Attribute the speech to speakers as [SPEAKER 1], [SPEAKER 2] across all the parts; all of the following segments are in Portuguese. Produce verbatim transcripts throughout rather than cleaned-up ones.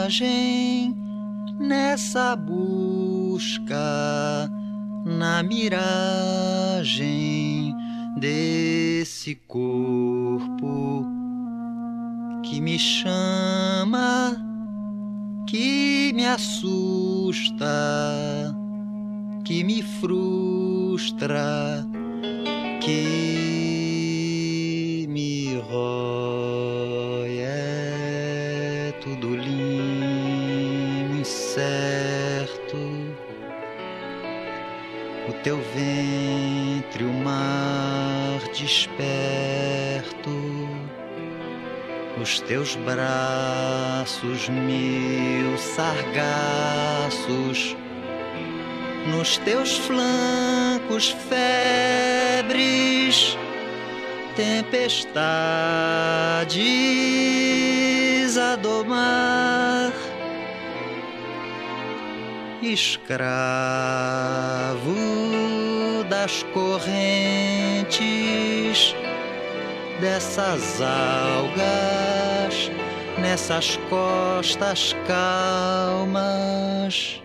[SPEAKER 1] viagem, nessa busca, na miragem desse corpo que me chama, que me assusta, que me frustra, que me rói. É tudo lindo, incerto. O teu ventre, o mar desperto, os teus braços, mil sargaços, nos teus flancos febres, tempestades a domar, escravo das correntes dessas algas, nessas costas calmas,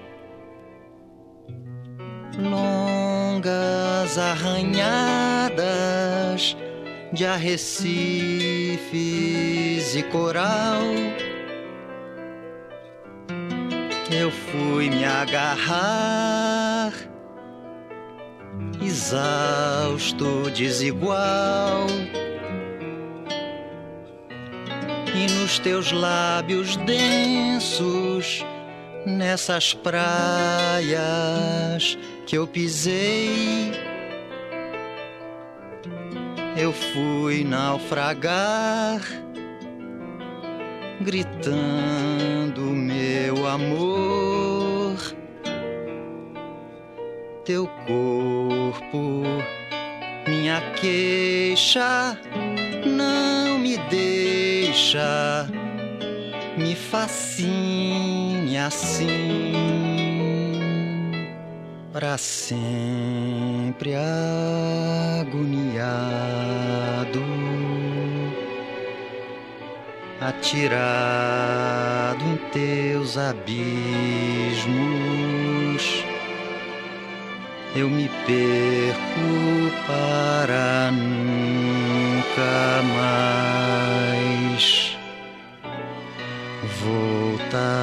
[SPEAKER 1] longas arranhadas de arrecifes e coral. Eu fui me agarrar, exausto, desigual, e nos teus lábios densos, nessas praias que eu pisei, eu fui naufragar, gritando meu amor. Teu corpo, minha queixa, não me deixa, me fascine assim, pra sempre agoniado, atirado em teus abismos. Eu me perco para nunca mais voltar.